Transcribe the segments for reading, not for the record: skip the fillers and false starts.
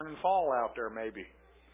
and fall out there maybe.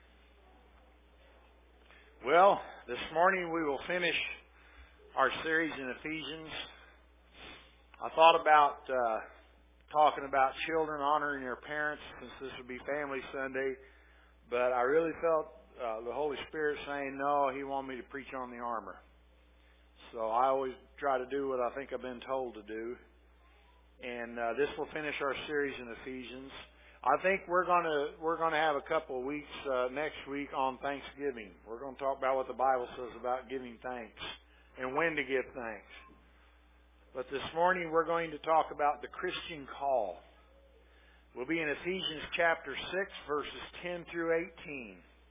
Well, this morning we will finish our series in Ephesians. I thought about talking about children honoring their parents since this would be Family Sunday, but I really felt the Holy Spirit saying no, He wanted me to preach on the armor. So I always try to do what I think I've been told to do. And this will finish our series in Ephesians. I think we're gonna have a couple of weeks next week on Thanksgiving. We're going to talk about what the Bible says about giving thanks and when to give thanks. But this morning we're going to talk about the Christian call. We'll be in Ephesians chapter 6, verses 10 through 18.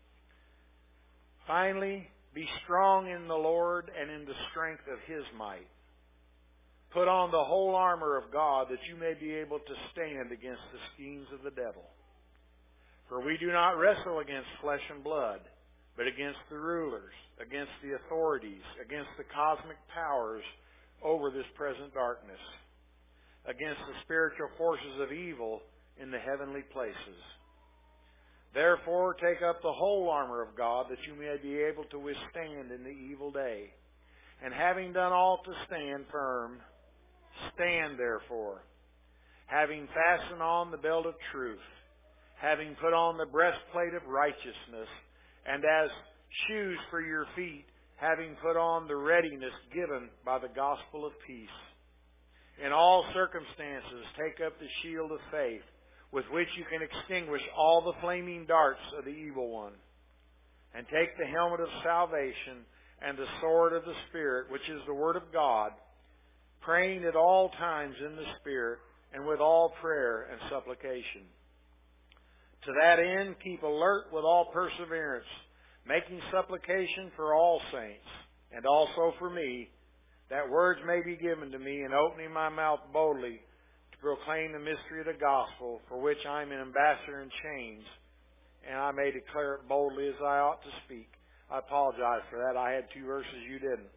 Finally, be strong in the Lord and in the strength of His might. Put on the whole armor of God that you may be able to stand against the schemes of the devil. For we do not wrestle against flesh and blood, but against the rulers, against the authorities, against the cosmic powers over this present darkness, against the spiritual forces of evil in the heavenly places. Therefore, take up the whole armor of God that you may be able to withstand in the evil day. And having done all to stand firm, stand therefore, having fastened on the belt of truth, having put on the breastplate of righteousness, and as shoes for your feet, having put on the readiness given by the gospel of peace. In all circumstances, take up the shield of faith, with which you can extinguish all the flaming darts of the evil one. And take the helmet of salvation and the sword of the Spirit, which is the Word of God, praying at all times in the Spirit and with all prayer and supplication. To that end, keep alert with all perseverance, making supplication for all saints, and also for me, that words may be given to me in opening my mouth boldly to proclaim the mystery of the gospel, for which I am an ambassador in chains, and I may declare it boldly as I ought to speak. I apologize for that. I had two verses, you didn't.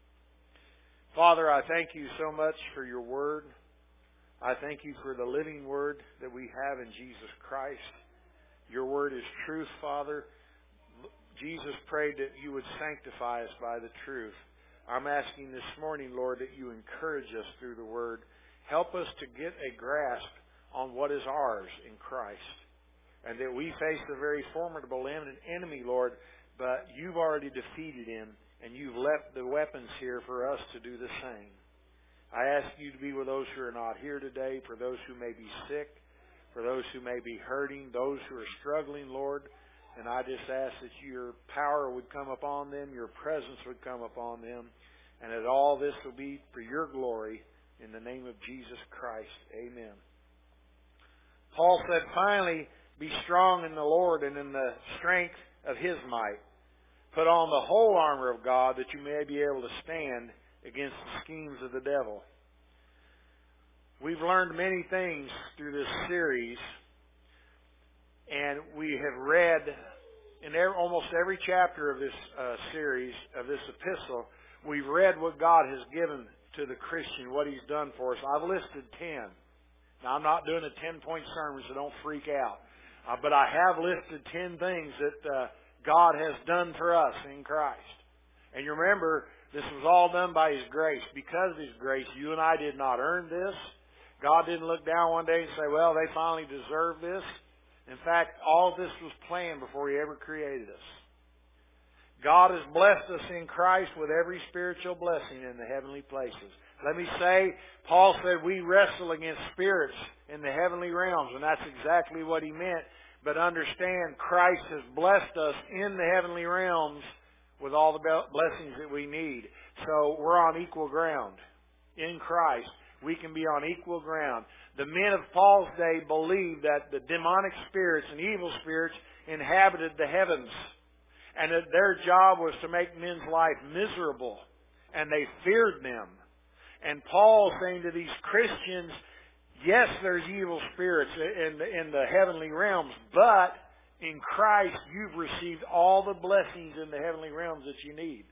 Father, I thank you so much for your word. I thank you for the living word that we have in Jesus Christ. Your word is truth, Father. Jesus prayed that you would sanctify us by the truth. I'm asking this morning, Lord, that you encourage us through the word. Help us to get a grasp on what is ours in Christ. And that we face a very formidable enemy, Lord, but you've already defeated him, and you've left the weapons here for us to do the same. I ask you to be with those who are not here today, for those who may be sick, for those who may be hurting, those who are struggling, Lord. And I just ask that your power would come upon them, your presence would come upon them, and that all this will be for your glory in the name of Jesus Christ. Amen. Paul said, finally, be strong in the Lord and in the strength of His might. Put on the whole armor of God that you may be able to stand against the schemes of the devil. We've learned many things through this series, and we have read in almost every chapter of this series, of this epistle, we've read what God has given to the Christian, what He's done for us. I've listed 10. Now, I'm not doing a 10-point sermon, so don't freak out. But I have listed 10 things that God has done for us in Christ. And you remember, this was all done by His grace. Because of His grace, you and I did not earn this. God didn't look down one day and say, well, they finally deserve this. In fact, all of this was planned before He ever created us. God has blessed us in Christ with every spiritual blessing in the heavenly places. Let me say, Paul said we wrestle against spirits in the heavenly realms, and that's exactly what he meant. But understand, Christ has blessed us in the heavenly realms with all the blessings that we need. So we're on equal ground. In Christ, we can be on equal ground. The men of Paul's day believed that the demonic spirits and evil spirits inhabited the heavens, and that their job was to make men's life miserable, and they feared them. And Paul saying to these Christians, yes, there's evil spirits in the heavenly realms, but in Christ you've received all the blessings in the heavenly realms that you need.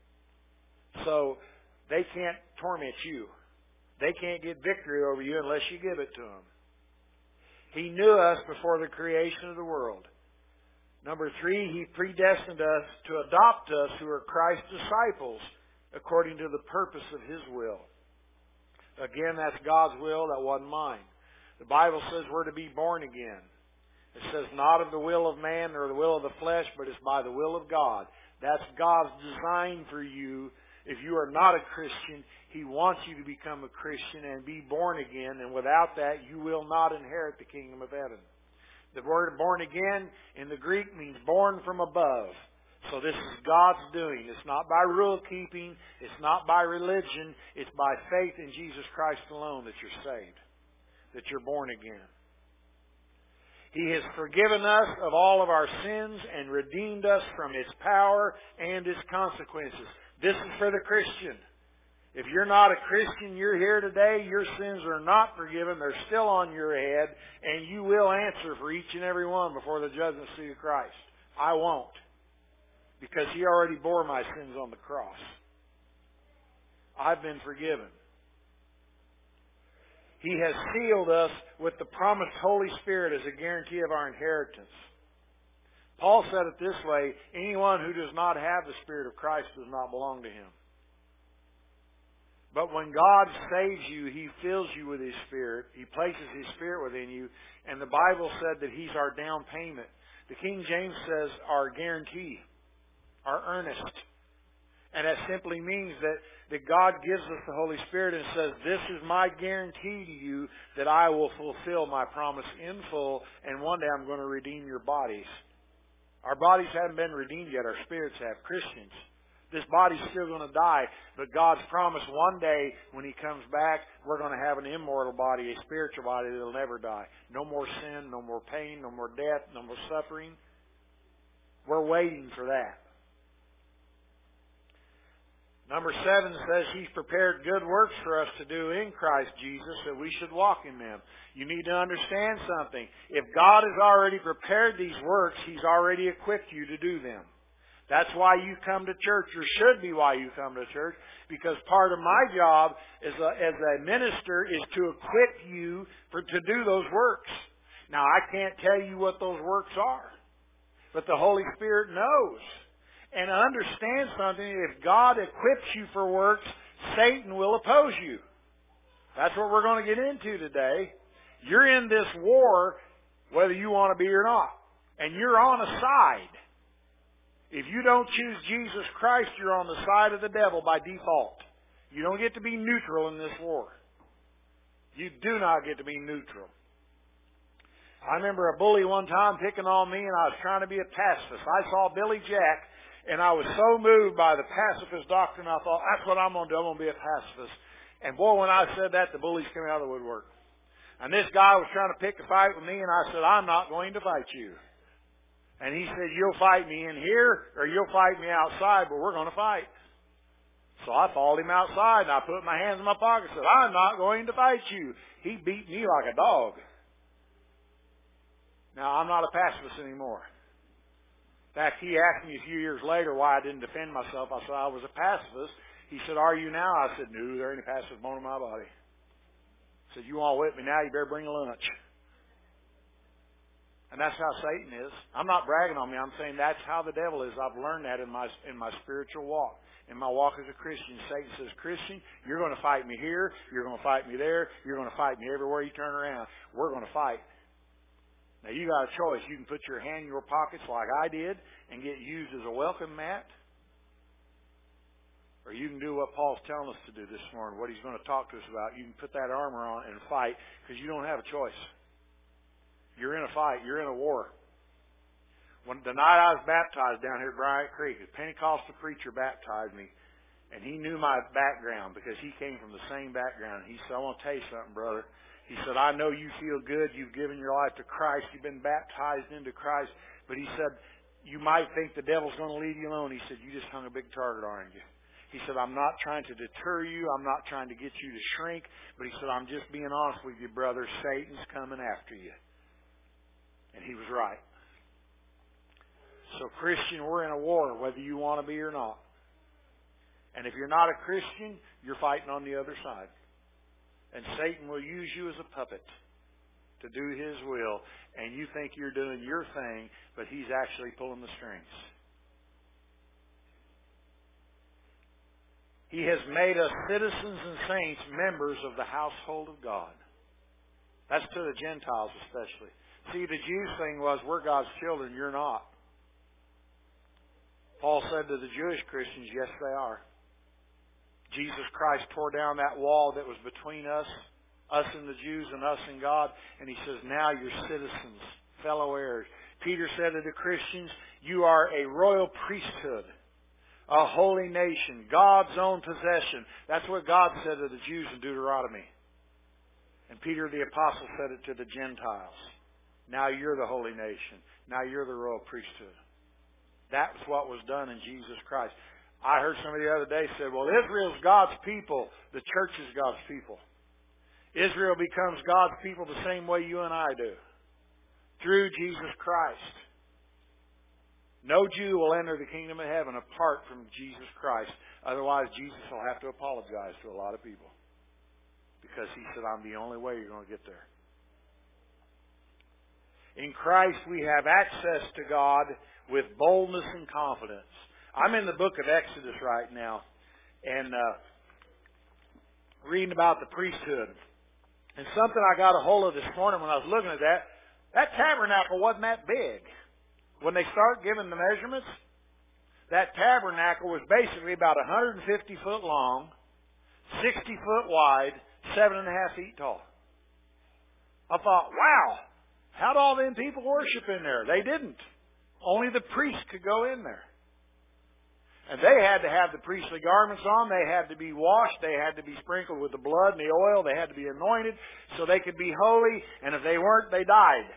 So they can't torment you. They can't get victory over you unless you give it to them. He knew us before the creation of the world. Number 3, He predestined us to adopt us who are Christ's disciples according to the purpose of His will. Again, that's God's will, that wasn't mine. The Bible says we're to be born again. It says not of the will of man or the will of the flesh, but it's by the will of God. That's God's design for you. If you are not a Christian, He wants you to become a Christian and be born again, and without that you will not inherit the kingdom of heaven. The word born again in the Greek means born from above. So this is God's doing. It's not by rule keeping. It's not by religion. It's by faith in Jesus Christ alone that you're saved, that you're born again. He has forgiven us of all of our sins and redeemed us from its power and its consequences. This is for the Christian. If you're not a Christian, you're here today, your sins are not forgiven. They're still on your head, and you will answer for each and every one before the judgment seat of Christ. I won't, because He already bore my sins on the cross. I've been forgiven. He has sealed us with the promised Holy Spirit as a guarantee of our inheritance. Paul said it this way, anyone who does not have the Spirit of Christ does not belong to Him. But when God saves you, He fills you with His Spirit. He places His Spirit within you. And the Bible said that He's our down payment. The King James says our guarantee, our earnest. And that simply means that God gives us the Holy Spirit and says, this is my guarantee to you that I will fulfill my promise in full, and one day I'm going to redeem your bodies. Our bodies haven't been redeemed yet. Our spirits have. Christians. This body's still going to die, but God's promised one day when He comes back, we're going to have an immortal body, a spiritual body that will never die. No more sin, no more pain, no more death, no more suffering. We're waiting for that. Number 7 says He's prepared good works for us to do in Christ Jesus, that we should walk in them. You need to understand something. If God has already prepared these works, He's already equipped you to do them. That's why you come to church, or should be why you come to church, because part of my job as a minister is to equip you to do those works. Now, I can't tell you what those works are, but the Holy Spirit knows. And understand something, if God equips you for works, Satan will oppose you. That's what we're going to get into today. You're in this war whether you want to be or not. And you're on a side. If you don't choose Jesus Christ, you're on the side of the devil by default. You don't get to be neutral in this war. You do not get to be neutral. I remember a bully one time picking on me, and I was trying to be a pacifist. I saw Billy Jack, and I was so moved by the pacifist doctrine, I thought, that's what I'm going to do. I'm going to be a pacifist. And boy, when I said that, the bullies came out of the woodwork. And this guy was trying to pick a fight with me, and I said, I'm not going to fight you. And he said, you'll fight me in here, or you'll fight me outside, but we're going to fight. So I followed him outside, and I put my hands in my pocket and said, I'm not going to fight you. He beat me like a dog. Now, I'm not a pacifist anymore. In fact, he asked me a few years later why I didn't defend myself. I said, I was a pacifist. He said, are you now? I said, no, there ain't a pacifist bone in my body. He said, you want to whip me now? You better bring a lunch. And that's how Satan is. I'm not bragging on me. I'm saying that's how the devil is. I've learned that in my spiritual walk. In my walk as a Christian, Satan says, Christian, you're going to fight me here. You're going to fight me there. You're going to fight me everywhere you turn around. We're going to fight. Now, you got a choice. You can put your hand in your pockets like I did and get used as a welcome mat. Or you can do what Paul's telling us to do this morning, what he's going to talk to us about. You can put that armor on and fight because you don't have a choice. You're in a fight. You're in a war. When the night I was baptized down here at Bryant Creek, a Pentecostal preacher baptized me, and he knew my background because he came from the same background. He said, I want to tell you something, brother. He said, I know you feel good. You've given your life to Christ. You've been baptized into Christ. But he said, you might think the devil's going to leave you alone. He said, you just hung a big target, aren't you? He said, I'm not trying to deter you. I'm not trying to get you to shrink. But he said, I'm just being honest with you, brother. Satan's coming after you. And he was right. So, Christian, we're in a war, whether you want to be or not. And if you're not a Christian, you're fighting on the other side. And Satan will use you as a puppet. to do His will, and you think you're doing your thing, but He's actually pulling the strings. He has made us citizens and saints, members of the household of God. That's to the Gentiles especially. See, the Jews thing was, we're God's children, you're not. Paul said to the Jewish Christians, yes, they are. Jesus Christ tore down that wall that was between us and the Jews, and us and God, and He says, now you're citizens, fellow heirs. Peter said to the Christians, you are a royal priesthood, a holy nation, God's own possession. That's what God said to the Jews in Deuteronomy. And Peter the Apostle said it to the Gentiles. Now you're the holy nation. Now you're the royal priesthood. That's what was done in Jesus Christ. I heard somebody the other day said, well, Israel's God's people. The church is God's people. Israel becomes God's people the same way you and I do. Through Jesus Christ. No Jew will enter the kingdom of heaven apart from Jesus Christ. Otherwise, Jesus will have to apologize to a lot of people. Because He said, I'm the only way you're going to get there. In Christ we have access to God with boldness and confidence. I'm in the book of Exodus right now and reading about the priesthood. And something I got a hold of this morning when I was looking at that tabernacle wasn't that big. When they start giving the measurements, that tabernacle was basically about 150 foot long, 60 foot wide, 7.5 feet tall. I thought, wow, how'd all them people worship in there? They didn't. Only the priest could go in there. And they had to have the priestly garments on. They had to be washed. They had to be sprinkled with the blood and the oil. They had to be anointed so they could be holy. And if they weren't, they died.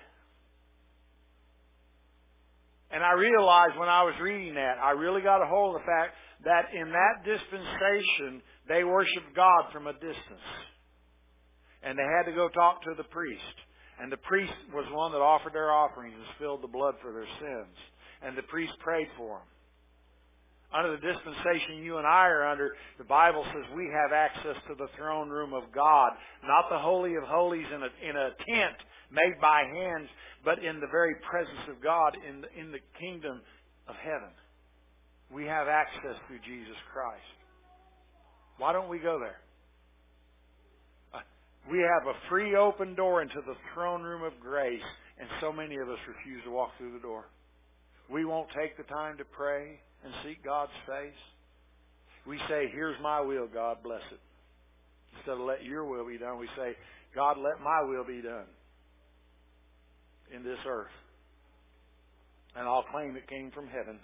And I realized when I was reading that, I really got a hold of the fact that in that dispensation, they worshiped God from a distance. And they had to go talk to the priest. And the priest was the one that offered their offerings and spilled the blood for their sins. And the priest prayed for them. Under the dispensation you and I are under, the Bible says we have access to the throne room of God. Not the Holy of Holies in a tent made by hands, but in the very presence of God in the kingdom of heaven. We have access through Jesus Christ. Why don't we go there? We have a free open door into the throne room of grace, and so many of us refuse to walk through the door. We won't take the time to pray and seek God's face. We say, here's my will, God, bless it. Instead of let your will be done, we say, God, let my will be done in this earth. And I'll claim it came from heaven.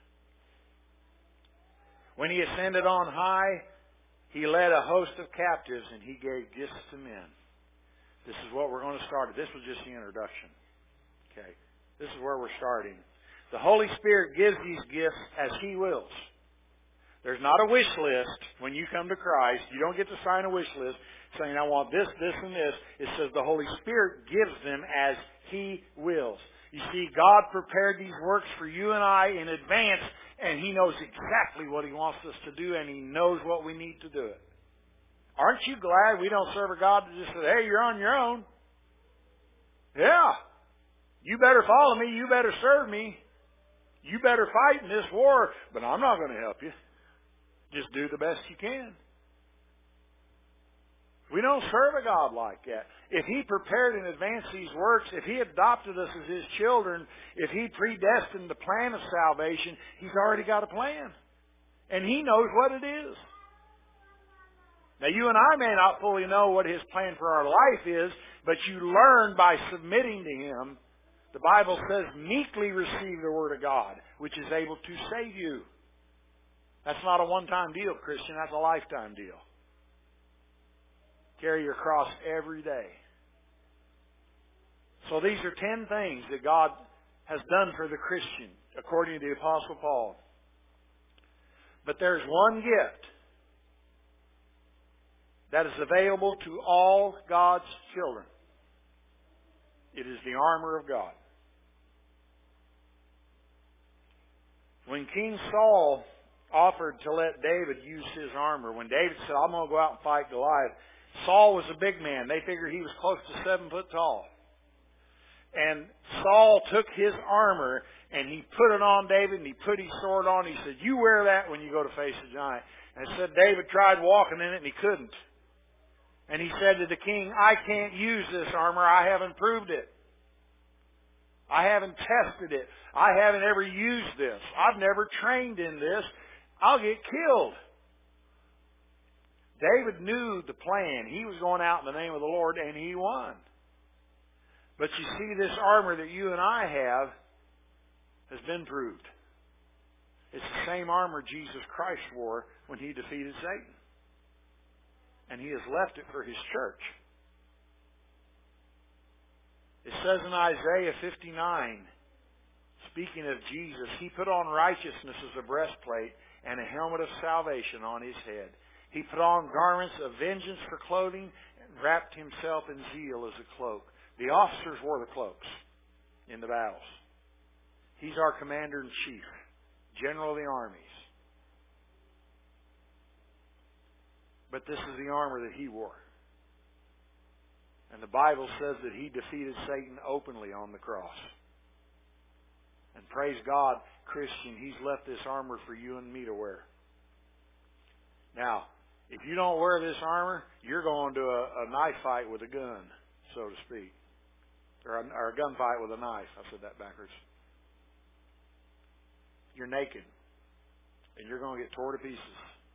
When He ascended on high, He led a host of captives and He gave gifts to men. This is what we're going to start. This was just the introduction. Okay. This is where we're starting. The Holy Spirit gives these gifts as He wills. There's not a wish list when you come to Christ. You don't get to sign a wish list saying, I want this, this, and this. It says the Holy Spirit gives them as He wills. You see, God prepared these works for you and I in advance, and He knows exactly what He wants us to do, and He knows what we need to do it. Aren't you glad we don't serve a God that just says, hey, you're on your own? Yeah. You better follow me. You better serve me. You better fight in this war, but I'm not going to help you. Just do the best you can. We don't serve a God like that. If He prepared in advance these works, if He adopted us as His children, if He predestined the plan of salvation, He's already got a plan. And He knows what it is. Now, you and I may not fully know what His plan for our life is, but you learn by submitting to Him. The Bible says, meekly receive the Word of God, which is able to save you. That's not a one-time deal, Christian. That's a lifetime deal. Carry your cross every day. So these are 10 things that God has done for the Christian, according to the Apostle Paul. But there's one gift that is available to all God's children. It is the armor of God. When King Saul offered to let David use his armor, when David said, I'm going to go out and fight Goliath, Saul was a big man. They figured he was close to 7 foot tall. And Saul took his armor and he put it on David and he put his sword on. He said, you wear that when you go to face a giant. And it said David tried walking in it and he couldn't. And he said to the king, I can't use this armor. I haven't proved it. I haven't tested it. I haven't ever used this. I've never trained in this. I'll get killed. David knew the plan. He was going out in the name of the Lord, and he won. But you see, this armor that you and I have has been proved. It's the same armor Jesus Christ wore when he defeated Satan. And he has left it for his church. It says in Isaiah 59, speaking of Jesus, he put on righteousness as a breastplate and a helmet of salvation on his head. He put on garments of vengeance for clothing and wrapped himself in zeal as a cloak. The officers wore the cloaks in the battles. He's our commander-in-chief, general of the armies. But this is the armor that he wore. And the Bible says that he defeated Satan openly on the cross. And praise God, Christian, he's left this armor for you and me to wear. Now, if you don't wear this armor, you're going to a knife fight with a gun, so to speak. Or a gunfight with a knife. I said that backwards. You're naked. And you're going to get tore to pieces.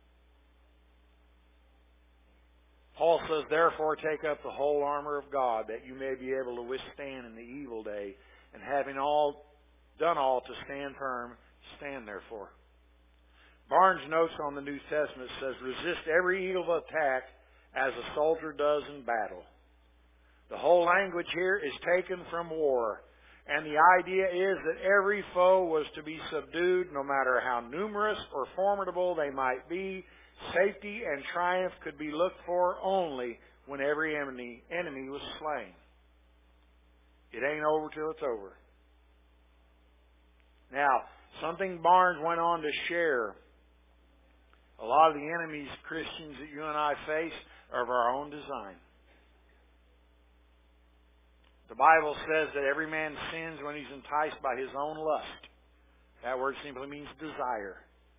Paul says, therefore take up the whole armor of God, that you may be able to withstand in the evil day, and having done all to stand firm, stand therefore. Barnes' notes on the New Testament says, resist every evil attack as a soldier does in battle. The whole language here is taken from war. And the idea is that every foe was to be subdued, no matter how numerous or formidable they might be. Safety and triumph could be looked for only when every enemy was slain. It ain't over till it's over. Now, something Barnes went on to share. A lot of the enemies, Christians, that you and I face are of our own design. The Bible says that every man sins when he's enticed by his own lust. That word simply means desire.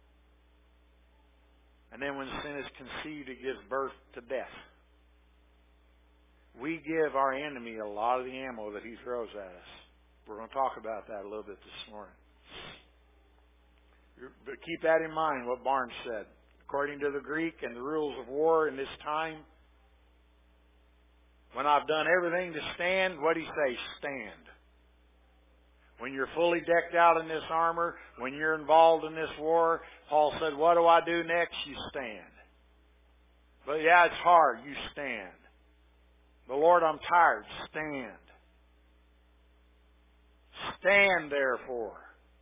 And then when sin is conceived, it gives birth to death. We give our enemy a lot of the ammo that he throws at us. We're going to talk about that a little bit this morning. But keep that in mind, what Barnes said. According to the Greek and the rules of war in this time, when I've done everything to stand, what do you say? Stand. When you're fully decked out in this armor, when you're involved in this war, Paul said, what do I do next? You stand. But yeah, it's hard. You stand. But Lord, I'm tired. Stand. Stand, therefore.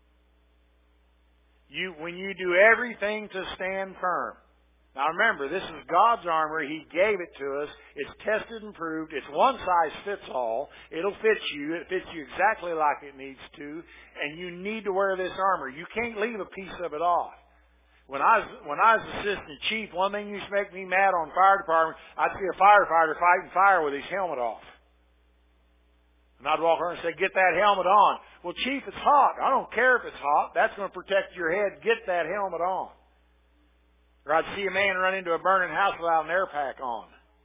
When you do everything to stand firm. Now remember, this is God's armor. He gave it to us. It's tested and proved. It's one size fits all. It'll fit you. It fits you exactly like it needs to. And you need to wear this armor. You can't leave a piece of it off. When I was assistant chief, one thing used to make me mad on fire department, I'd see a firefighter fighting fire with his helmet off. And I'd walk over and say, get that helmet on. Well, Chief, it's hot. I don't care if it's hot. That's going to protect your head. Get that helmet on. Or I'd see a man run into a burning house without an air pack on.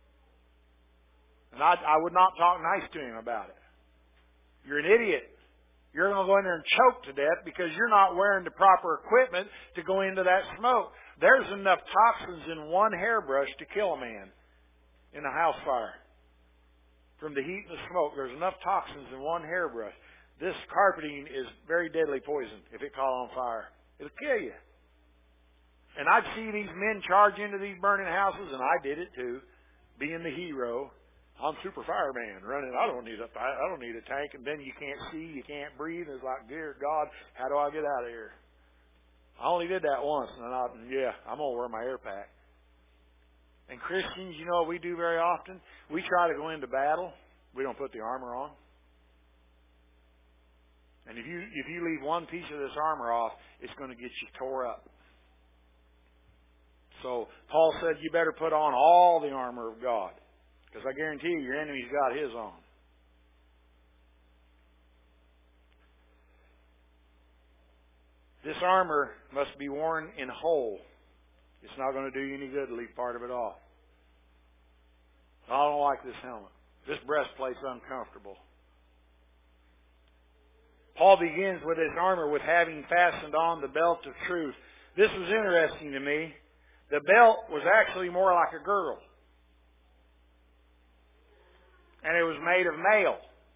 And I would not talk nice to him about it. You're an idiot. You're going to go in there and choke to death because you're not wearing the proper equipment to go into that smoke. There's enough toxins in one hairbrush to kill a man in a house fire. From the heat and the smoke, there's enough toxins in one hairbrush. This carpeting is very deadly poison if it caught on fire. It'll kill you. And I'd see these men charge into these burning houses, and I did it too, being the hero. I'm super fireman running. I don't need a tank, and then you can't see, you can't breathe. It's like, dear God, how do I get out of here? I only did that once, and I'm gonna wear my air pack. And Christians, you know what we do very often? We try to go into battle. We don't put the armor on. And if you leave one piece of this armor off, it's going to get you tore up. So Paul said you better put on all the armor of God. Because I guarantee you, your enemy's got his on. This armor must be worn in whole. It's not going to do you any good to leave part of it off. I don't like this helmet. This breastplate's uncomfortable. Paul begins with his armor with having fastened on the belt of truth. This was interesting to me. The belt was actually more like a girdle. And it was made of mail.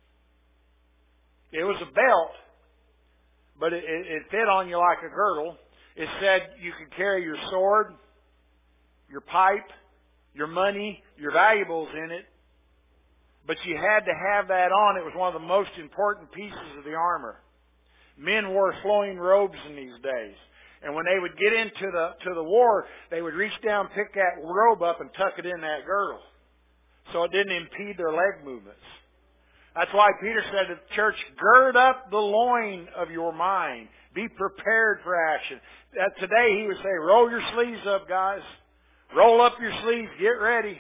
It was a belt, but it fit on you like a girdle. It said you could carry your sword, your pipe, your money, your valuables in it. But you had to have that on. It was one of the most important pieces of the armor. Men wore flowing robes in these days. And when they would get into the war, they would reach down, pick that robe up, and tuck it in that girdle, so it didn't impede their leg movements. That's why Peter said to the church, gird up the loin of your mind. Be prepared for action. Today he would say, roll your sleeves up, guys. Roll up your sleeves. Get ready.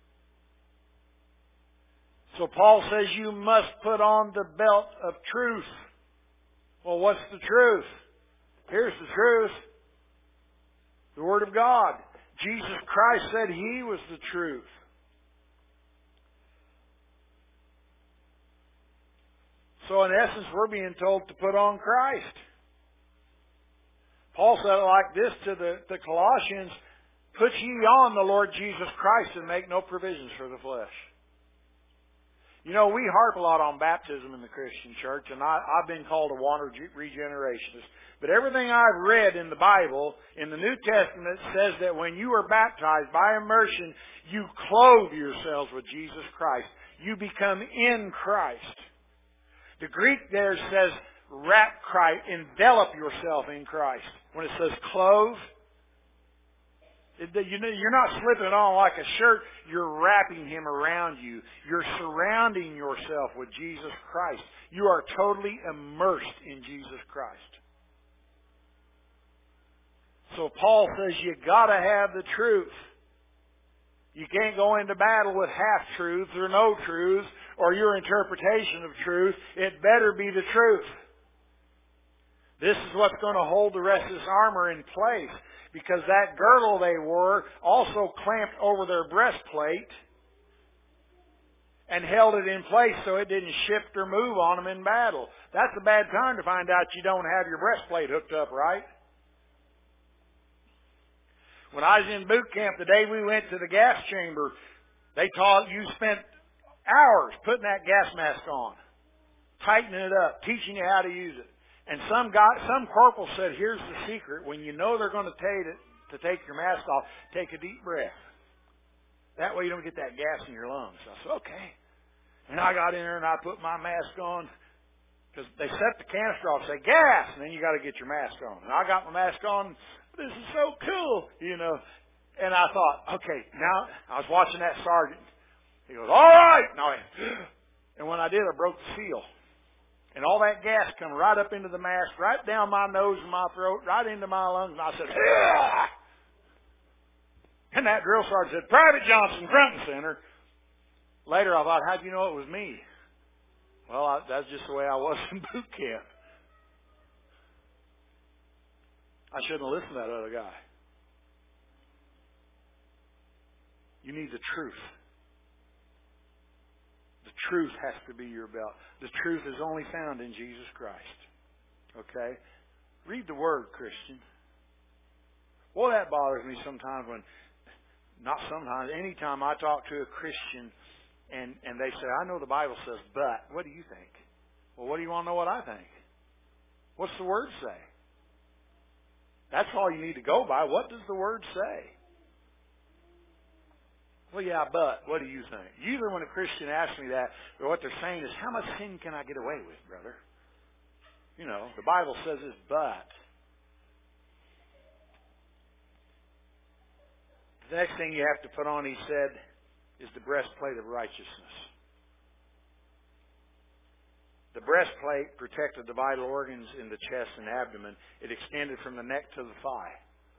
So Paul says you must put on the belt of truth. Well, what's the truth? Here's the truth. The Word of God. Jesus Christ said He was the truth. So in essence, we're being told to put on Christ. Paul said it like this to the Colossians, put ye on the Lord Jesus Christ and make no provisions for the flesh. You know, we harp a lot on baptism in the Christian church, and I've been called a water regenerationist. But everything I've read in the Bible, in the New Testament, says that when you are baptized by immersion, you clothe yourselves with Jesus Christ. You become in Christ. The Greek there says wrap Christ, envelop yourself in Christ. When it says clothe, you're not slipping it on like a shirt. You're wrapping Him around you. You're surrounding yourself with Jesus Christ. You are totally immersed in Jesus Christ. So Paul says you got to have the truth. You can't go into battle with half-truths or no truths or your interpretation of truth. It better be the truth. This is what's going to hold the rest of this armor in place, because that girdle they wore also clamped over their breastplate and held it in place so it didn't shift or move on them in battle. That's a bad time to find out you don't have your breastplate hooked up right. When I was in boot camp the day we went to the gas chamber, they taught you spent hours putting that gas mask on, tightening it up, teaching you how to use it. And some corporal said, here's the secret. When you know they're going to take your mask off, take a deep breath. That way you don't get that gas in your lungs. I said, okay. And I got in there and I put my mask on, because they set the canister off, say gas, and then you got to get your mask on. And I got my mask on. This is so cool, you know. And I thought, okay, now I was watching that sergeant. He goes, all right. And when I did, I broke the seal. And all that gas come right up into the mask, right down my nose and my throat, right into my lungs. And I said, ah! And that drill sergeant said, Private Johnson, front and center. Later I thought, how'd you know it was me? Well, that's just the way I was in boot camp. I shouldn't have listened to that other guy. You need the truth. The truth has to be your belt. The truth is only found in Jesus Christ. Okay? Read the Word, Christian. Well, that bothers me sometimes anytime I talk to a Christian and they say, I know the Bible says, but what do you think? Well, what do you want to know what I think? What's the Word say? That's all you need to go by. What does the Word say? Well, yeah, but what do you think? Usually when a Christian asks me that, what they're saying is, how much sin can I get away with, brother? You know, the Bible says this, but. The next thing you have to put on, he said, is the breastplate of righteousness. The breastplate protected the vital organs in the chest and abdomen. It extended from the neck to the thigh.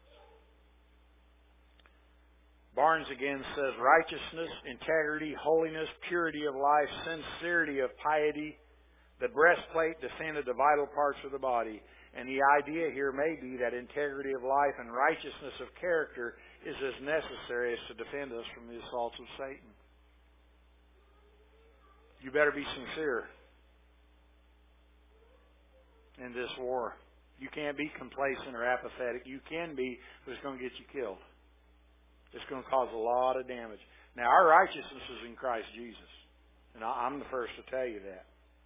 Barnes again says righteousness, integrity, holiness, purity of life, sincerity of piety, The breastplate defended the vital parts of the body. And the idea here may be that integrity of life and righteousness of character is as necessary as to defend us from the assaults of Satan. You better be sincere in this war. You can't be complacent or apathetic. You can be, but it's going to get you killed. It's going to cause a lot of damage. Now, our righteousness is in Christ Jesus. And I'm the first to tell you that.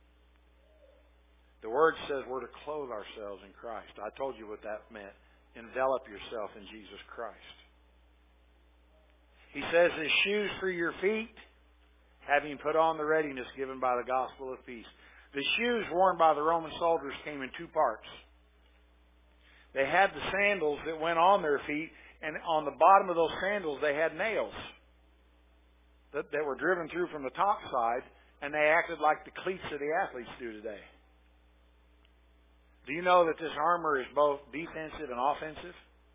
The Word says we're to clothe ourselves in Christ. I told you what that meant. Envelop yourself in Jesus Christ. He says, as shoes for your feet, having put on the readiness given by the gospel of peace. The shoes worn by the Roman soldiers came in two parts. They had the sandals that went on their feet, and on the bottom of those sandals they had nails that were driven through from the top side, and they acted like the cleats that the athletes do today. Do you know that this armor is both defensive and offensive?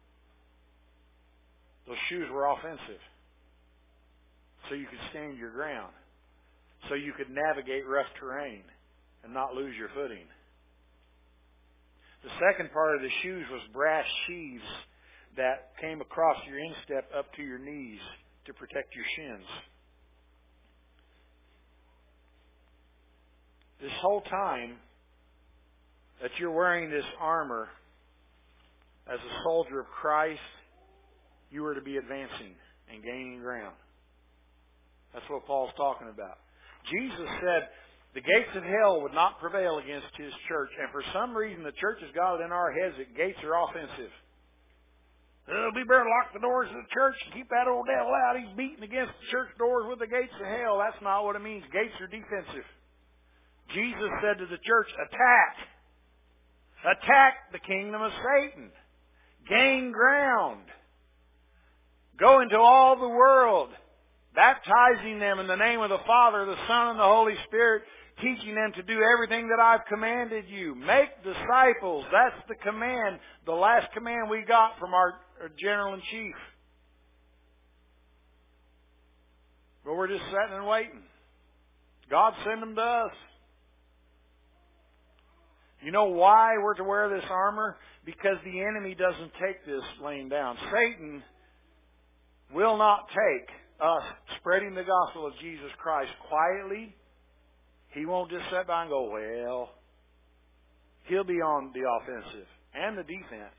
Those shoes were offensive. So you could stand your ground. So you could navigate rough terrain and not lose your footing. The second part of the shoes was brass sheaths that came across your instep up to your knees to protect your shins. This whole time that you're wearing this armor as a soldier of Christ, you were to be advancing and gaining ground. That's what Paul's talking about. Jesus said the gates of hell would not prevail against His church. And for some reason, the church has got it in our heads that gates are offensive. We better lock the doors of the church and keep that old devil out. He's beating against the church doors with the gates of hell. That's not what it means. Gates are defensive. Jesus said to the church, attack. Attack the kingdom of Satan. Gain ground. Go into all the world, baptizing them in the name of the Father, the Son, and the Holy Spirit, teaching them to do everything that I've commanded you. Make disciples. That's the command, the last command we got from our General-in-Chief. But we're just sitting and waiting. God sent them to us. You know why we're to wear this armor? Because the enemy doesn't take this laying down. Satan will not take us spreading the gospel of Jesus Christ quietly. He won't just sit by and go, well, he'll be on the offensive and the defense.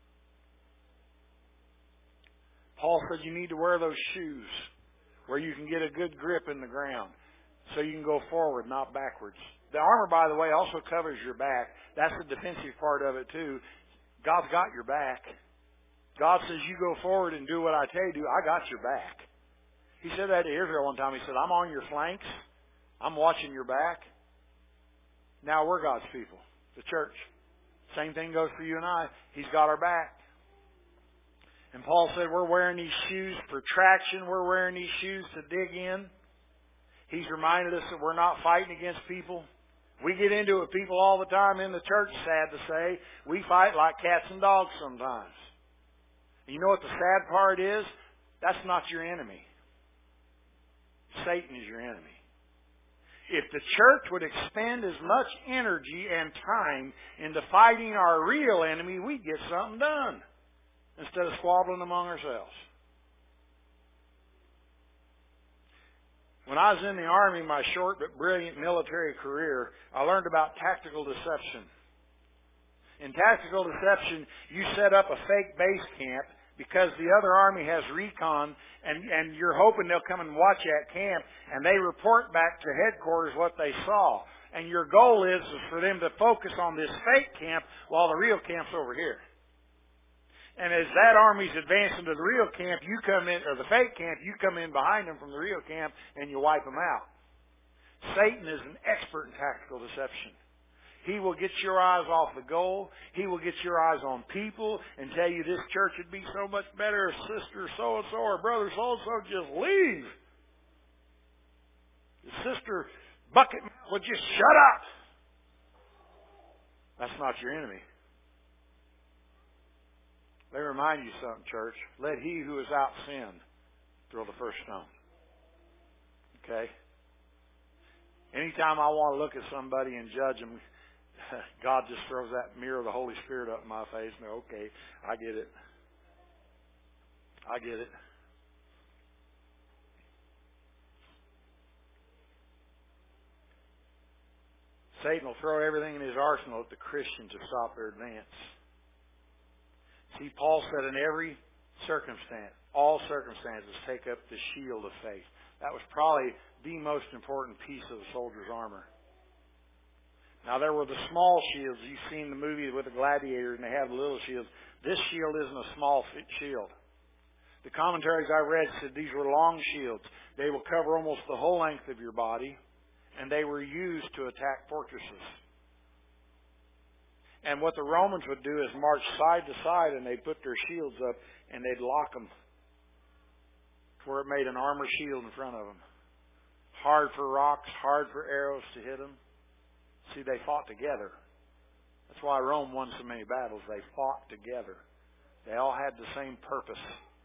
Paul said you need to wear those shoes where you can get a good grip in the ground so you can go forward, not backwards. The armor, by the way, also covers your back. That's the defensive part of it, too. God's got your back. God says, you go forward and do what I tell you to do. I got your back. He said that to Israel one time. He said, I'm on your flanks. I'm watching your back. Now we're God's people, the church. Same thing goes for you and I. He's got our back. And Paul said we're wearing these shoes for traction. We're wearing these shoes to dig in. He's reminded us that we're not fighting against people. We get into it with people all the time in the church, sad to say. We fight like cats and dogs sometimes. And you know what the sad part is? That's not your enemy. Satan is your enemy. If the church would expend as much energy and time into fighting our real enemy, we'd get something done instead of squabbling among ourselves. When I was in the Army, my short but brilliant military career, I learned about tactical deception. In tactical deception, you set up a fake base camp because the other army has recon, and you're hoping they'll come and watch that camp, and they report back to headquarters what they saw. And your goal is for them to focus on this fake camp while the real camp's over here. And as that army's advancing to the real camp, you come in, or the fake camp, you come in behind them from the real camp and you wipe them out. Satan is an expert in tactical deception. He will get your eyes off the goal. He will get your eyes on people and tell you this church would be so much better if sister so-and-so or brother so-and-so just leave. Sister Bucket would just shut up. That's not your enemy. Let me remind you something, church. Let he who is out sin throw the first stone. Okay? Anytime I want to look at somebody and judge them, God just throws that mirror of the Holy Spirit up in my face. No, okay, I get it. I get it. Satan will throw everything in his arsenal at the Christian to stop their advance. See, Paul said in every circumstance, all circumstances, take up the shield of faith. That was probably the most important piece of the soldier's armor. Now, there were the small shields. You've seen the movie with the gladiators, and they have the little shields. This shield isn't a small shield. The commentaries I read said these were long shields. They will cover almost the whole length of your body, and they were used to attack fortresses. And what the Romans would do is march side to side, and they'd put their shields up, and they'd lock them to where it made an armor shield in front of them. Hard for rocks, hard for arrows to hit them. See, they fought together. That's why Rome won so many battles. They fought together. They all had the same purpose.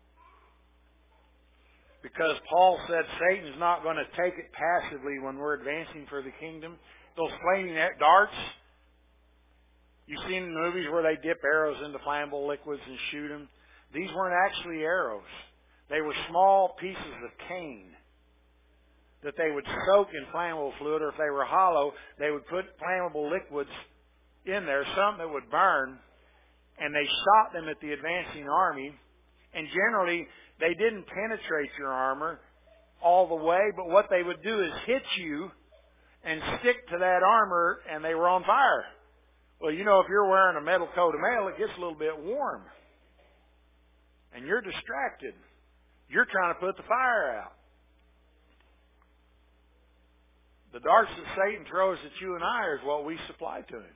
Because Paul said Satan's not going to take it passively when we're advancing for the kingdom. Those flaming darts, you've seen in movies where they dip arrows into flammable liquids and shoot them. These weren't actually arrows. They were small pieces of cane that they would soak in flammable fluid, or if they were hollow, they would put flammable liquids in there, something that would burn, and they shot them at the advancing army. And generally, they didn't penetrate your armor all the way, but what they would do is hit you and stick to that armor, and they were on fire. Well, you know, if you're wearing a metal coat of mail, it gets a little bit warm. And you're distracted. You're trying to put the fire out. The darts that Satan throws at you and I is what we supply to him.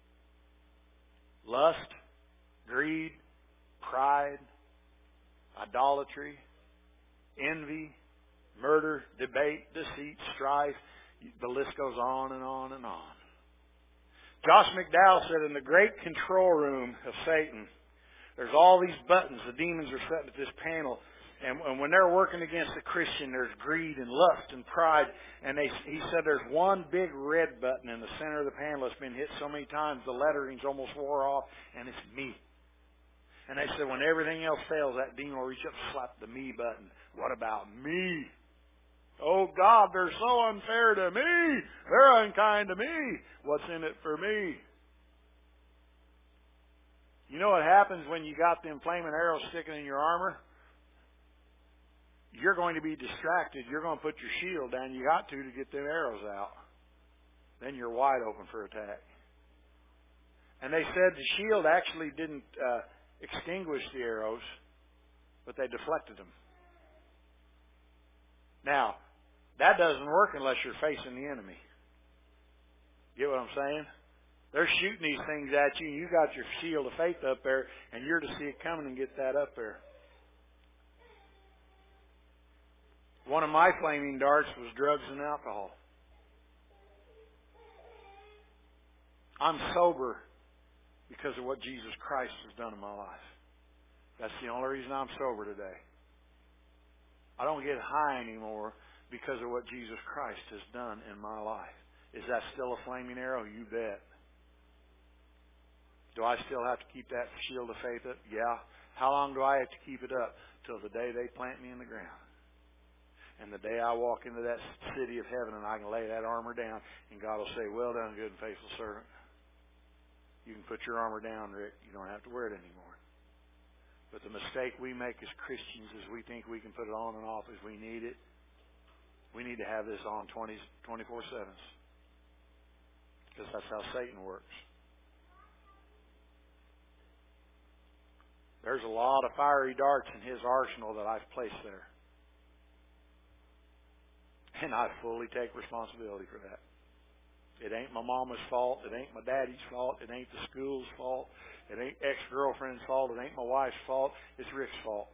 Lust, greed, pride, idolatry, envy, murder, debate, deceit, strife. The list goes on and on and on. Josh McDowell said in the great control room of Satan, there's all these buttons. The demons are set at this panel. And when they're working against a Christian, there's greed and lust and pride. And he said there's one big red button in the center of the panel that's been hit so many times the lettering's almost wore off, and it's me. And they said when everything else fails, that demon will reach up and slap the me button. What about me? Oh, God, they're so unfair to me. They're unkind to me. What's in it for me? You know what happens when you got them flaming arrows sticking in your armor? You're going to be distracted. You're going to put your shield down. You got to get them arrows out. Then you're wide open for attack. And they said the shield actually didn't extinguish the arrows, but they deflected them. Now, that doesn't work unless you're facing the enemy. Get what I'm saying? They're shooting these things at you, and you got your shield of faith up there, and you're to see it coming and get that up there. One of my flaming darts was drugs and alcohol. I'm sober because of what Jesus Christ has done in my life. That's the only reason I'm sober today. I don't get high anymore because of what Jesus Christ has done in my life. Is that still a flaming arrow? You bet. Do I still have to keep that shield of faith up? Yeah. How long do I have to keep it up? Till the day they plant me in the ground. And the day I walk into that city of heaven and I can lay that armor down and God will say, well done, good and faithful servant. You can put your armor down, Rick. You don't have to wear it anymore. But the mistake we make as Christians is we think we can put it on and off as we need it. We need to have this on 24/7. Because that's how Satan works. There's a lot of fiery darts in his arsenal that I've placed there. And I fully take responsibility for that. It ain't my mama's fault. It ain't my daddy's fault. It ain't the school's fault. It ain't ex-girlfriend's fault. It ain't my wife's fault. It's Rick's fault.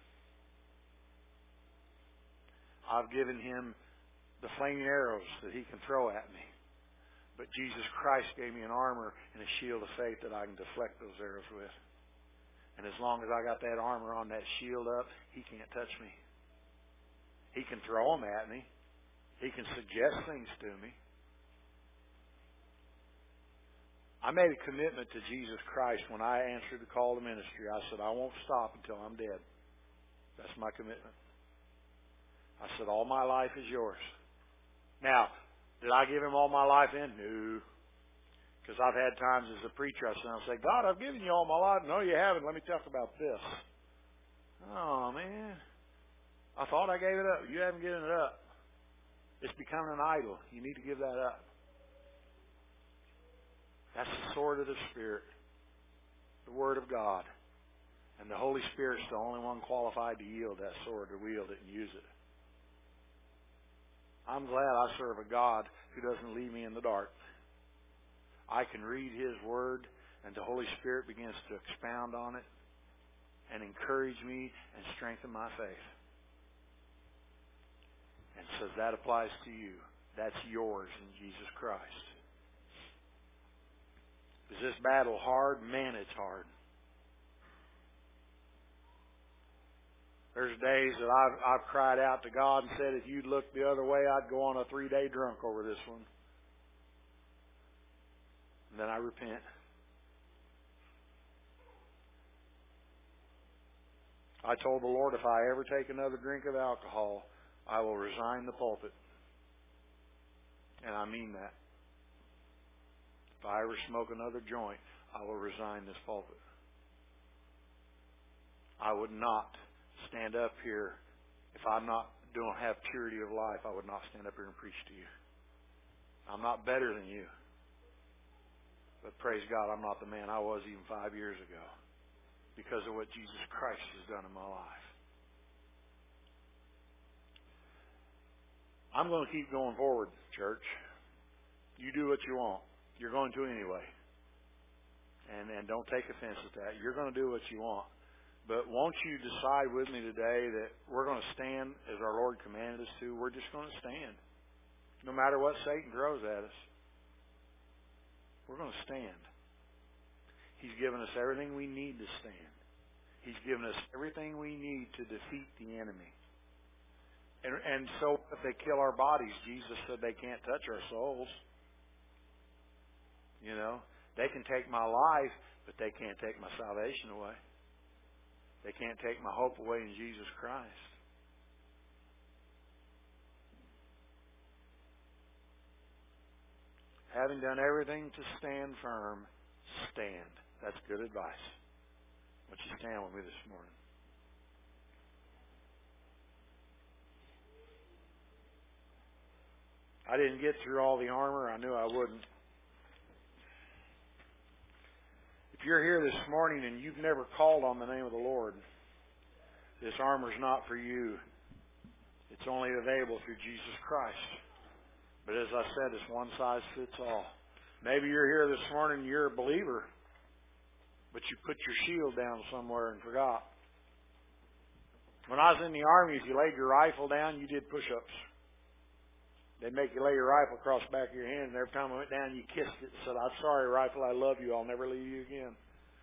I've given him the flaming arrows that he can throw at me. But Jesus Christ gave me an armor and a shield of faith that I can deflect those arrows with. And as long as I got that armor on, that shield up, he can't touch me. He can throw them at me. He can suggest things to me. I made a commitment to Jesus Christ when I answered the call to ministry. I said, I won't stop until I'm dead. That's my commitment. I said, all my life is yours. Now, did I give Him all my life in? No. Because I've had times as a preacher, I'll say, God, I've given you all my life. No, you haven't. Let me talk about this. Oh, man. I thought I gave it up. You haven't given it up. It's becoming an idol. You need to give that up. That's the sword of the Spirit, the Word of God. And the Holy Spirit's the only one qualified to yield that sword, to wield it and use it. I'm glad I serve a God who doesn't leave me in the dark. I can read His Word, and the Holy Spirit begins to expound on it and encourage me and strengthen my faith. And says that applies to you. That's yours in Jesus Christ. Is this battle hard? Man, it's hard. There's days that I've cried out to God and said, if you'd look the other way, I'd go on a 3-day drunk over this one. And then I repent. I told the Lord, if I ever take another drink of alcohol, I will resign the pulpit. And I mean that. If I ever smoke another joint, I will resign this pulpit. I would not stand up here if don't have purity of life. I would not stand up here and preach to you. I'm not better than you. But praise God, I'm not the man I was even 5 years ago because of what Jesus Christ has done in my life. I'm going to keep going forward, church. You do what you want. You're going to anyway. And don't take offense at that. You're going to do what you want. But won't you decide with me today that we're going to stand as our Lord commanded us to? We're just going to stand. No matter what Satan throws at us. We're going to stand. He's given us everything we need to stand. He's given us everything we need to defeat the enemy. And so if they kill our bodies, Jesus said they can't touch our souls. You know, they can take my life, but they can't take my salvation away. They can't take my hope away in Jesus Christ. Having done everything to stand firm, stand. That's good advice. Won't you stand with me this morning? I didn't get through all the armor. I knew I wouldn't. If you're here this morning and you've never called on the name of the Lord, this armor's not for you. It's only available through Jesus Christ. But as I said, it's one size fits all. Maybe you're here this morning and you're a believer, but you put your shield down somewhere and forgot. When I was in the Army, if you laid your rifle down, you did push-ups. They'd make you lay your rifle across the back of your hand, and every time I went down, you kissed it and said, I'm sorry, rifle, I love you. I'll never leave you again.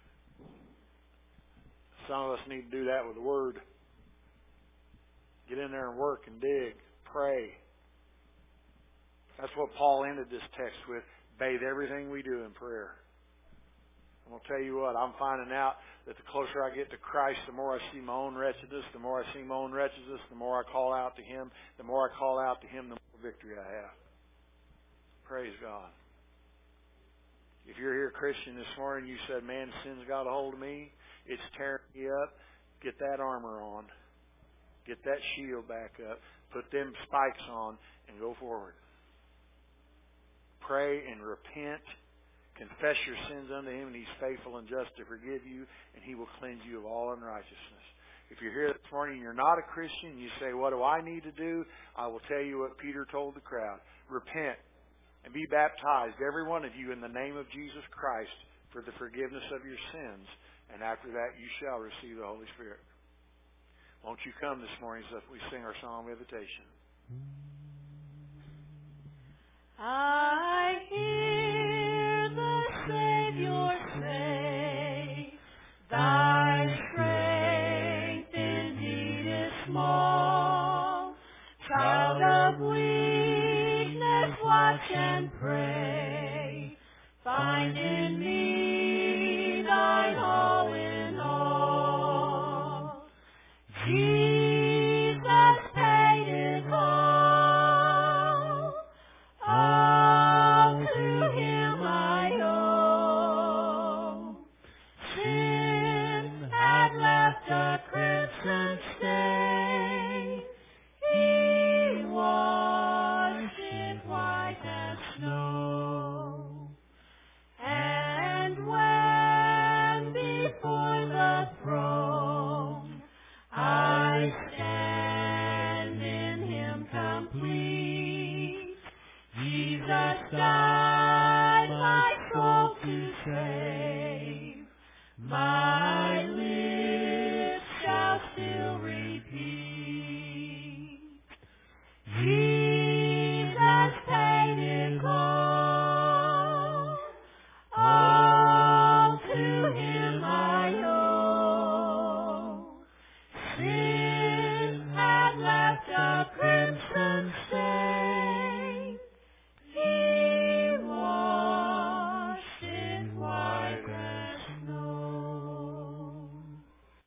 Some of us need to do that with the Word. Get in there and work and dig. Pray. That's what Paul ended this text with. Bathe everything we do in prayer. I'm going to tell you what, I'm finding out that the closer I get to Christ, the more I see my own wretchedness. The more I see my own wretchedness, the more I call out to Him. The more I call out to Him, the more victory I have. Praise God. If you're here, Christian, this morning, you said, man, sin's got a hold of me. It's tearing me up. Get that armor on. Get that shield back up. Put them spikes on and go forward. Pray and repent. Confess your sins unto Him, and He's faithful and just to forgive you, and He will cleanse you of all unrighteousness. If you're here this morning and you're not a Christian, you say, what do I need to do? I will tell you what Peter told the crowd. Repent and be baptized, every one of you, in the name of Jesus Christ for the forgiveness of your sins, and after that you shall receive the Holy Spirit. Won't you come this morning as we sing our song of invitation? I hear the Savior say,